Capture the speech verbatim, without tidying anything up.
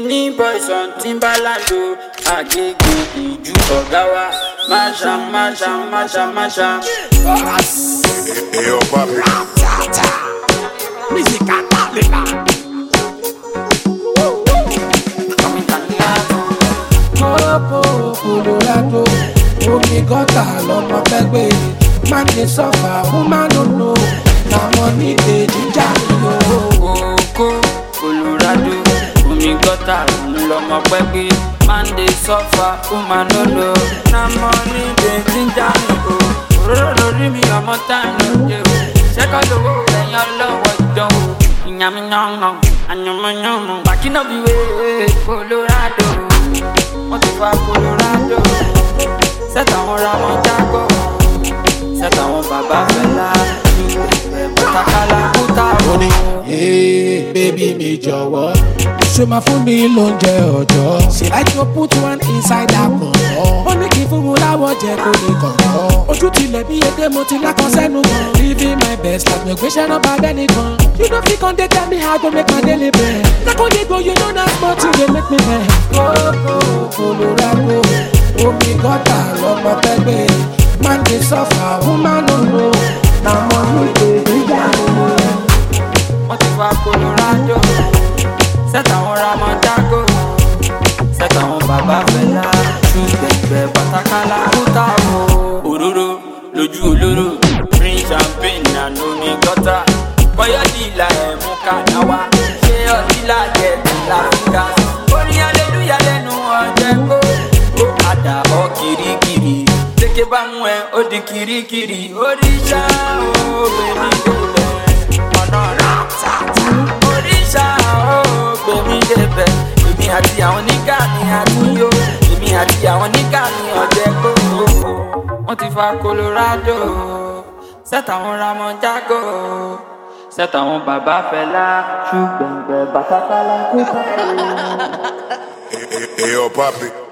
Benin boys on Timbaland o, Agege Iju ọ̀gá wa. Masha, masha, masha, masha. Hey, yo, papi. Music and Malika. Moropo, Colorado, omi gọ́tà lọ́mọ pẹ́gbẹ́. Man dey suffer, woman no know. Na money dey ginger me o. Oko, Colorado, omi gọ́tà lọ́mọ pẹ́gbẹ́. Man dey suffer, woman no know. Na money dey ginger me o. Òróró lórí mi ọmọ tá ló dé o. Ṣẹ́kọ̀ lówó ẹ̀yìn ọlọ́wọ́ dán o. Ìyàmìyàmọ̀, àyànmọ̀yànmọ̀. Bàkínà bí wé Colorado. Wọ́n ti fa Colorado. Sẹ́tà wọn ra wọn jágọ̀. Sẹ́tà wọn bàbá fẹ́lá. Bàtàkàlà kúta o. Hey, baby mi jọ̀wọ́. Ṣé máa fún mi lóúnjẹ ọ̀jọ́? Ṣé like to put one inside that kọ̀ọ̀kan? Ó ní kí fún mi láwọ̀ jẹ kó lè kọ̀ọ̀kan. Ojú tilẹ̀ bí edé mo ti lákan sẹ́nu kan. Living my best life mi ò gbéṣẹ́ náà bá dẹ́ni kan. You no fit come dey tell me how to make my daily bread. Lákàn dey go you know na small thing dey make me vex. Kókó Colorado, omi gọ́tà lọ́mọ pẹ́gbẹ́. Man dey suffer, woman no know. Na money dey ginger me. Wọ́n ti fa Colorado. Sẹ́tà wọn ra wọn jágọ̀. Sẹ́tà wọn bàbá fẹ́lá. Ṣùgbẹ́gbẹ́ bàtàkàlà kúta o. Òróró lójú olóró. Green champagne and omi gọ́tà. Bọ́yọ̀ dìlà ẹ̀ mú kànáwá. Ṣé ọtí lájẹ̀ tí láfíríkà? Orin aleluya lẹ́nu ọ̀jẹ̀ kó. Ó padà ọ kirikiri. Lékè bá mú ẹ ó di kirikiri. Oríṣà ó bèmí débẹ̀. Ọ̀nà rà tàtà. Oríṣà ó bèmí débẹ̀. Èmi àti àwọn nígà ni àti yó. Èmi àti àwọn nígà ni ọ̀jẹ̀ kó. Wọ́n ti fa Colorado. Sẹ́tà wọn ra wọn jágọ̀. Sẹ́tà wọn bàbá fẹ́lá. Ṣùgbẹ́gbẹ́ bàtàkàlà kúta. Hey, yo, papi.